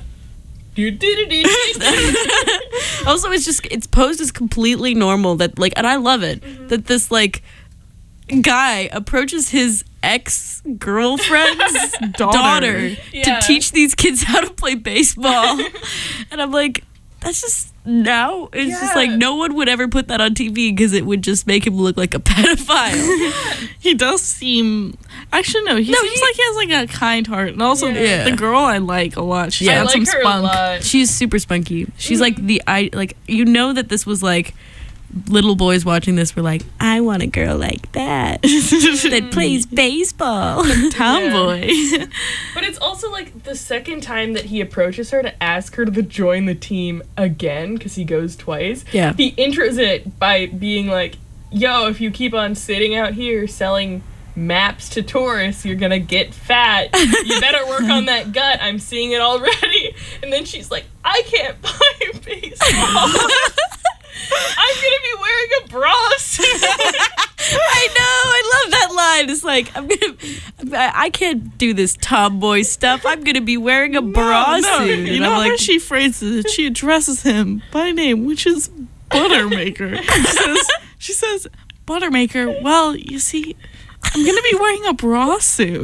Also, it's posed as completely normal that like, and I love it that this like guy approaches his ex-girlfriend's daughter Yeah. to teach these kids how to play baseball, and I'm like, that's just now it's just like Yeah. no one would ever put that on TV because it would just make him look like a pedophile. He does seem. Actually, no. He seems like he has like a kind heart, and also Yeah. the girl I like a lot. She's I got like some her spunk. a lot. She's super spunky. She's like that this was like little boys watching this were like, I want a girl like that that plays baseball. Tomboy. But it's also like the second time that he approaches her to ask her to join the team again, because he goes twice. Yeah. He intros it by being like, yo, if you keep on sitting out here selling maps to tourists, you're gonna get fat. You better work on that gut. I'm seeing it already. And then she's like, I can't play baseball. I'm gonna be wearing a bra suit. I know. I love that line. It's like I can't do this tomboy stuff. I'm gonna be wearing a bra suit. You And know I'm how like, she phrases it? She addresses him by name, which is Buttermaker. She says, Buttermaker, well, you see, I'm going to be wearing a bra soon.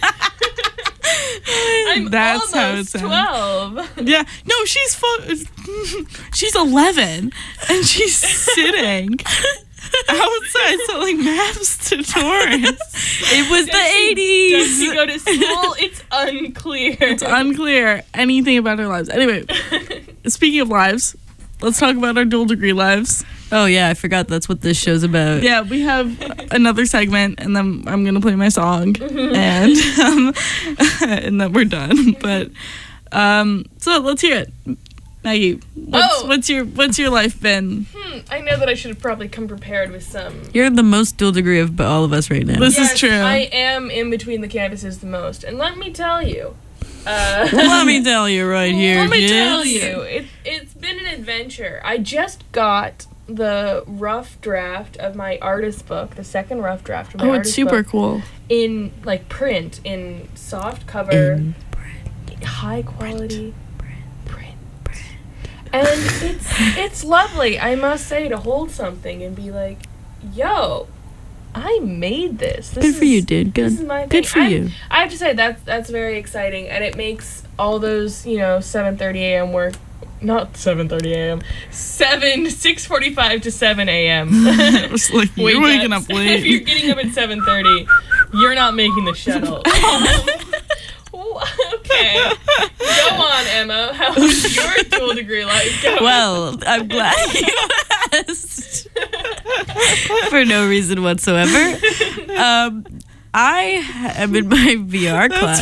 I'm That's how it almost sounds. 12. Yeah. No, she's 11, and she's sitting outside selling maps to tourists. it was the Does 80s. she go to school? It's unclear. It's unclear anything about her lives. Anyway, speaking of lives, let's talk about our dual degree lives. Oh yeah, I forgot that's what this show's about. Yeah, we have another segment, and then I'm gonna play my song, and then we're done. But so let's hear it, Maggie. What's your life been? I know that I should have probably come prepared with some. You're the most dual degree of all of us right now. This Yes, is true. I am in between the campuses the most, and let me tell you. Let me tell you right here. Let me kids. tell you, it's been an adventure. I just got the rough draft of my artist book, the second rough draft of my Oh, it's artist super book, cool. in like print, in soft cover, high quality print. And it's lovely, I must say, to hold something and be like, yo, I made this. Good for you, dude. Good. This is my thing. Good for you. I have to say that's very exciting, and it makes all those 7:30 a.m. work. Not 7:30 a.m. 6:45 to 7 a.m. It's like, you're waking up late. If you're getting up at 7:30, you're not making the shuttle. Okay. Go on, Emma. How was your dual degree life going? Well, I'm glad you asked. For no reason whatsoever. I am in my VR class.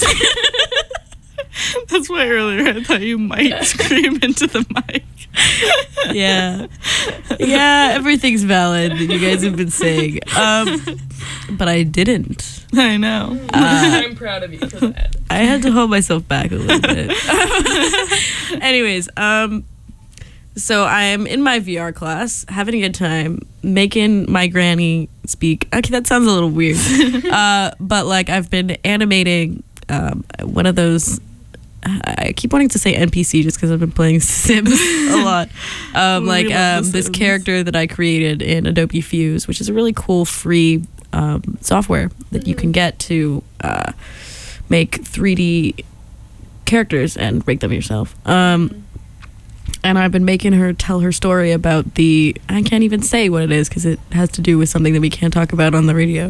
That's why earlier I thought you might scream into the mic. Yeah, everything's valid that you guys have been saying. But I didn't. I know. I'm proud of you for that. I had to hold myself back a little bit. Anyways, so I am in my VR class, having a good time, making my granny speak. Okay, that sounds a little weird. But like I've been animating one of those. I keep wanting to say NPC just because I've been playing Sims a lot. This character that I created in Adobe Fuse, which is a really cool free software that you can get to make 3D characters and break them yourself. And I've been making her tell her story about I can't even say what it is because it has to do with something that we can't talk about on the radio.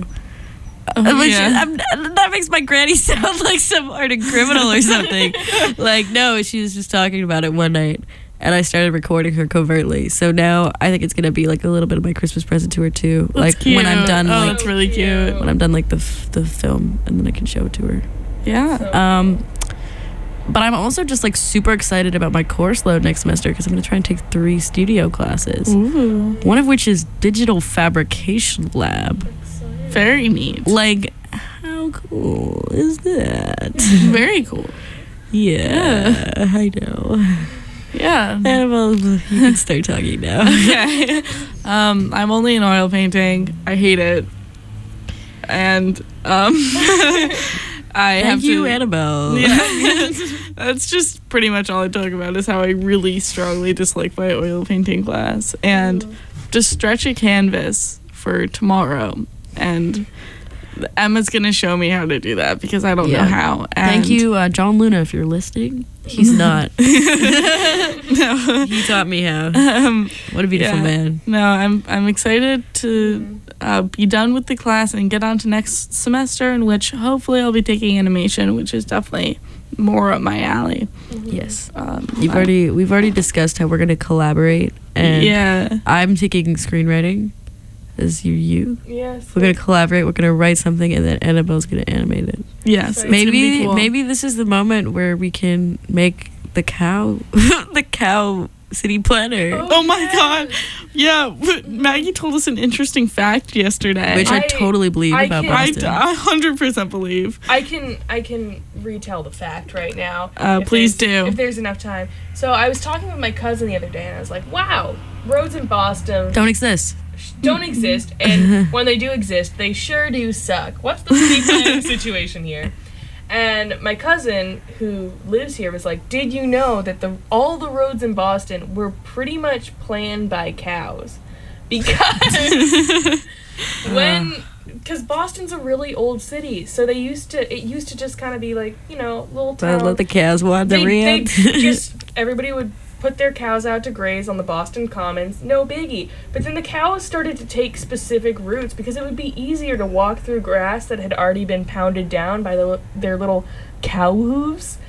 That makes my granny sound like some hardened criminal or something. Like, no, she was just talking about it one night, and I started recording her covertly. So now I think it's gonna be like a little bit of my Christmas present to her too. That's like cute. when I'm done, like that's really cute. when I'm done like the film, and then I can show it to her. Yeah. But I'm also just like super excited about my course load next semester because I'm gonna try and take 3 studio classes. Ooh. One of which is digital fabrication lab. Very neat. Like, how cool is that? Very cool. Yeah, I know. Yeah. Annabelle, you can start talking now. Okay. I'm only in oil painting. I hate it. And I have Thank you, to, Annabelle. Yeah. That's just pretty much all I talk about is how I really strongly dislike my oil painting class. And just stretch a canvas for tomorrow. And Emma's going to show me how to do that because I don't know how. And Thank you, John Luna, if you're listening. He's not. No. He taught me how. What a beautiful man. No, I'm excited to be done with the class and get on to next semester, in which hopefully I'll be taking animation, which is definitely more up my alley. Yes. We've already discussed how we're going to collaborate. And I'm taking screenwriting. As you. Yes. We're gonna collaborate. We're gonna write something, and then Annabelle's gonna animate it. Yes. Maybe this is the moment where we can make the cow, the cow city planner. Oh my god! Yeah, Maggie told us an interesting fact yesterday, which I totally believe about Boston. I 100% believe. I can retell the fact right now. Please do if there's enough time. So I was talking with my cousin the other day, and I was like, "Wow, roads in Boston don't exist." And when they do exist, they sure do suck. What's the city planning situation here? And my cousin, who lives here, was like, did you know that all the roads in Boston were pretty much planned by cows? Because because Boston's a really old city, so it used to just kind of be like, little town. Let the cows wander around. Everybody would put their cows out to graze on the Boston Commons, no biggie. But then the cows started to take specific routes because it would be easier to walk through grass that had already been pounded down by their little cow hooves.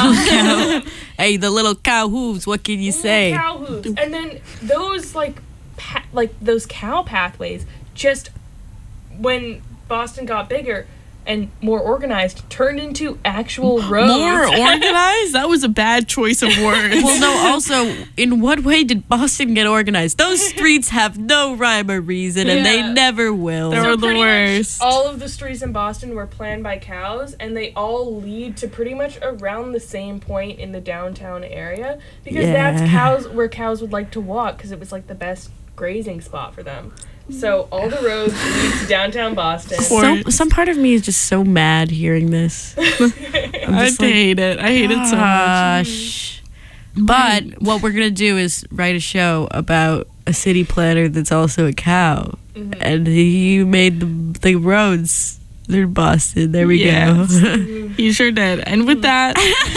Hey, the little cow hooves, what can you say? Cow hooves. And then those those cow pathways, just when Boston got bigger, and more organized turned into actual roads. More organized? That was a bad choice of words. Well, no, also, in what way did Boston get organized? Those streets have no rhyme or reason, and they Yeah. never will. They were the pretty much worst. all of the streets in Boston were planned by cows, and they all lead to pretty much around the same point in the downtown area because that's where cows would like to walk because it was like the best grazing spot for them. So all the roads lead to downtown Boston. Some part of me is just so mad hearing this. I hate it. I hate it so much. Gosh. But what we're gonna do is write a show about a city planner that's also a cow, and he made the roads through Boston. There we Yes. go. He sure did. And with that,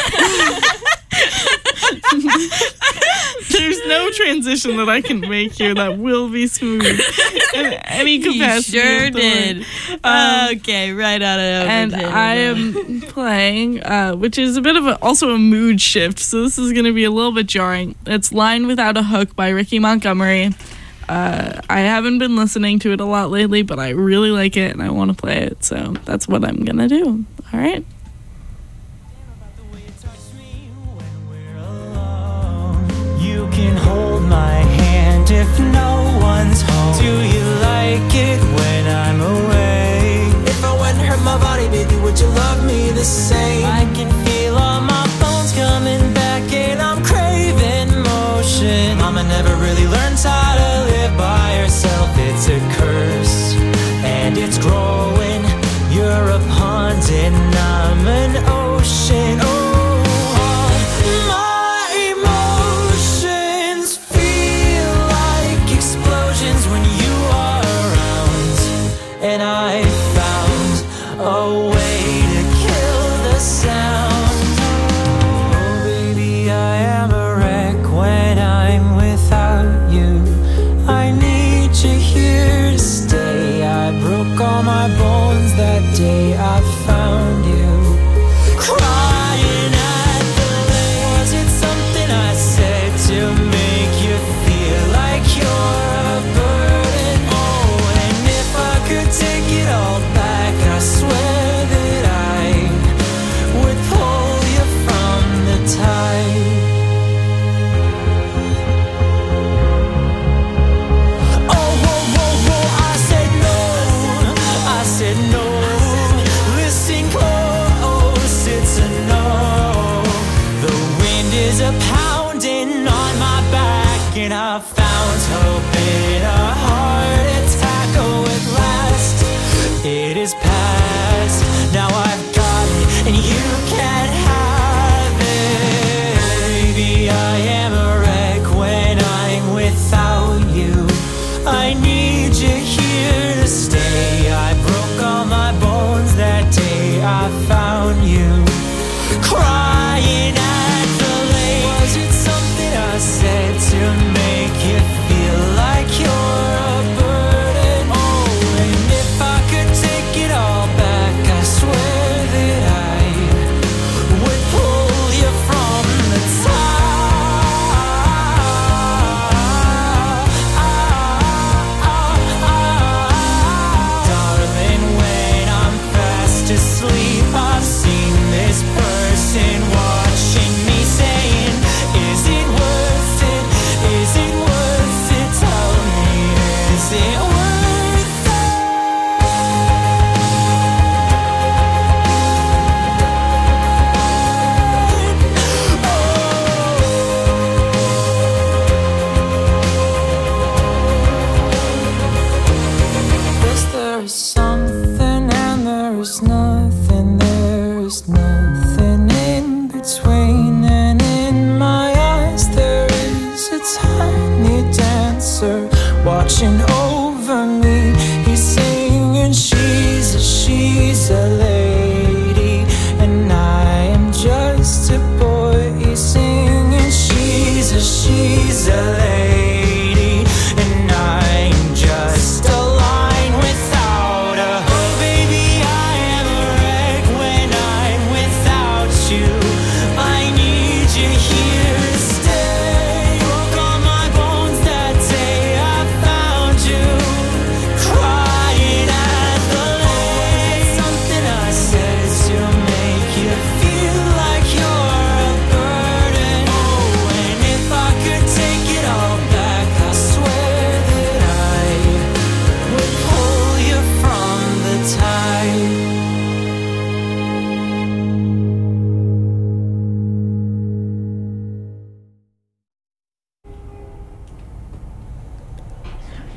there's no transition that I can make here that will be smooth in any He capacity. sure of the did. word. Okay, right on it over. And to I am playing, which is a bit of also a mood shift, so this is going to be a little bit jarring. It's Line Without a Hook by Ricky Montgomery. I haven't been listening to it a lot lately, but I really like it and I want to play it, so that's what I'm going to do. All right. You can hold my hand if no one's home. Do you like it when I'm away? If I wouldn't hurt my body, baby, would you love me the same? I can feel all my bones coming back and I'm craving motion. Mama never really learned how to live by herself. It's a curse and it's growing. You're a pond and I'm an ocean. Oh, all my emotions feel like explosions when you are around. And I found a way to kill the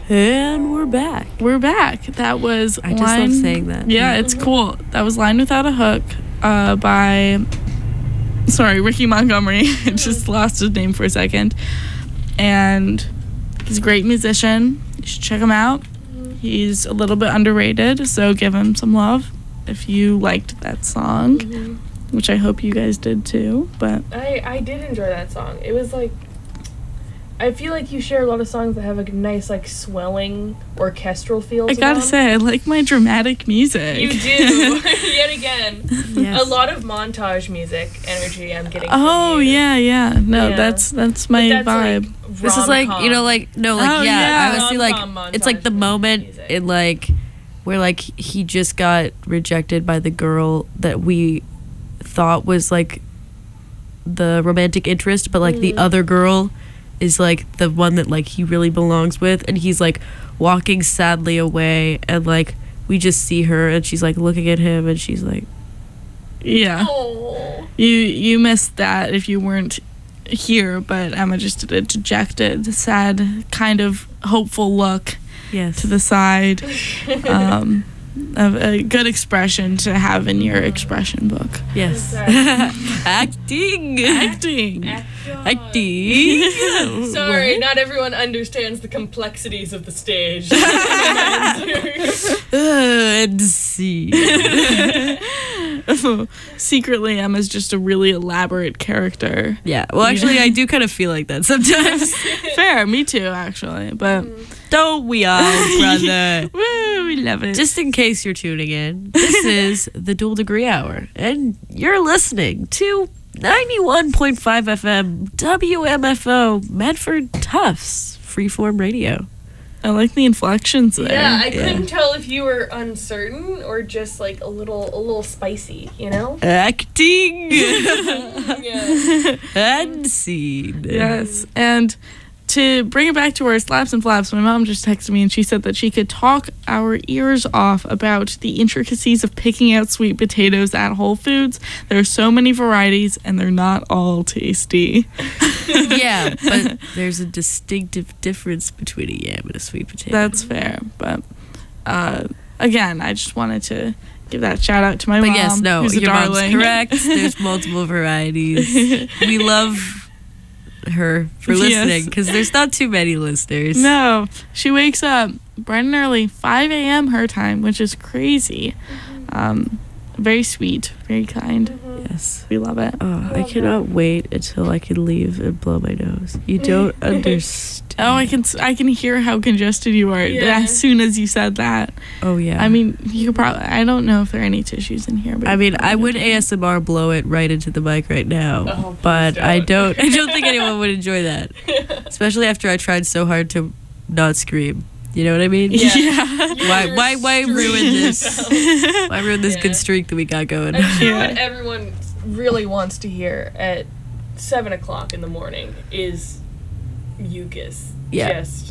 And we're back. We're back. That was I just love saying that. Yeah, it's cool. That was Line Without a Hook by, Ricky Montgomery. I just lost his name for a second. And he's a great musician. You should check him out. He's a little bit underrated, so give him some love if you liked that song, which I hope you guys did too. But I did enjoy that song. It was like, I feel like you share a lot of songs that have like a nice like swelling orchestral feel to I gotta them. say, I like my dramatic music. You do. Yet again. Yes. A lot of montage music energy I'm getting Oh from you. yeah. No, Yeah. that's my But that's, vibe. like, This is like, rom-com. you know, like, no, like, Oh, yeah, yeah. I would say, Rom-com like, it's like the montage moment music. in, like, where, like, he just got rejected by the girl that we thought was, like, the romantic interest, but, like, the other girl is, like, the one that, like, he really belongs with, and he's, like, walking sadly away, and, like, we just see her, and she's, like, looking at him, and she's, like... Yeah. Oh. You missed that if you weren't here, but Emma just did a dejected, sad, kind of hopeful look Yes. to the side. Of a good expression to have in your expression book. Yes. Acting! Acting. Acting! Sorry, not everyone understands the complexities of the stage. And see. Secretly, Emma's just a really elaborate character. Yeah, well, actually, I do kind of feel like that sometimes. Fair, me too, actually. But Don't we all, brother? woo, we love it. Just in case you're tuning in, this is the Dual Degree Hour, and you're listening to 91.5 FM WMFO Medford Tufts Freeform Radio. I like the inflections there. Yeah, I couldn't tell if you were uncertain or just like a little spicy, you know? Acting Yeah. and scene. Yes, and to bring it back to our slaps and flaps, my mom just texted me and she said that she could talk our ears off about the intricacies of picking out sweet potatoes at Whole Foods. There are so many varieties and they're not all tasty. Yeah, but there's a distinctive difference between a yam and a sweet potato. That's fair, but again, I just wanted to give that shout out to my mom. But yes, no, who's a your mom's darling. correct. There's multiple varieties. We love her for Yes. listening because there's not too many listeners. No, she wakes up bright and early, 5 a.m. her time, which is crazy. Very sweet, very kind. Yes. We love it. Oh, I cannot wait until I can leave and blow my nose. You don't understand. Oh, I can hear how congested you are Yeah. as soon as you said that. Oh, yeah. I mean, you could probably. I don't know if there are any tissues in here, but I mean, I would ASMR blow it right into the mic right now, Oh, but please I don't. don't think anyone would enjoy that, especially after I tried so hard to not scream. You know what I mean? Yeah. Why ruin this? Why ruin this good streak that we got going? I'm sure Yeah. what everyone really wants to hear at 7 o'clock in the morning is mucus. Yeah. Just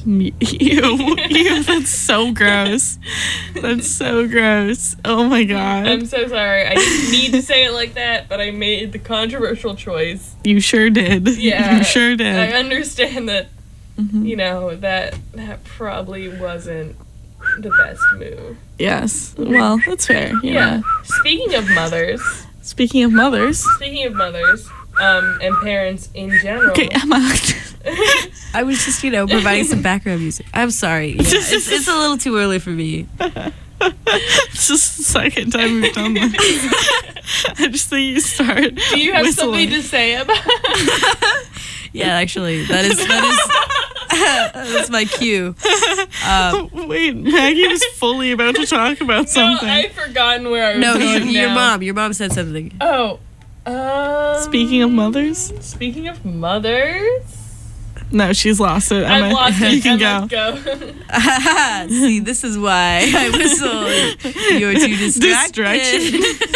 Ew, that's so gross. That's so gross. Oh my god. I'm so sorry. I didn't need to say it like that, but I made the controversial choice. You sure did. Yeah. You sure I did. understand that, Mm-hmm. you know, that probably wasn't the best move. Yes. Well, that's fair. Yeah. Yeah. Speaking of mothers, Speaking of mothers. and parents in general. Okay, Emma. I was just, providing some background music. I'm sorry. Yeah, it's a little too early for me. It's just the second time we've done this. I just think you start. Do you have whistling. something to say about Yeah, actually, that is that's my cue. Wait, Maggie was fully about to talk about something. No, I've forgotten where I was No, going your now. mom said something. Oh. Speaking of mothers? Speaking of mothers. No, she's lost it. I've Emma, lost you it. can Let's go. go. See, this is why I whistle. You're too distracted.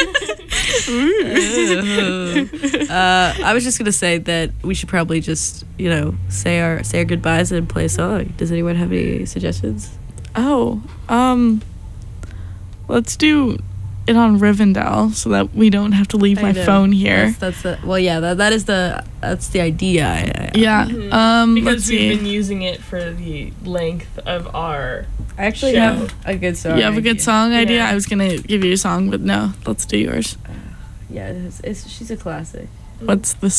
I was just gonna say that we should probably just, say our goodbyes and play a song. Does anyone have any suggestions? Oh, let's do it on Rivendell so that we don't have to leave I my know. phone here. That's the that's the idea. Yeah. Because Let's see. we've been using it for the length of our. I actually show. have a good song. You have a good idea. song idea? Yeah. I was gonna give you a song, but no. Let's do yours. Yeah, she's a classic. What's the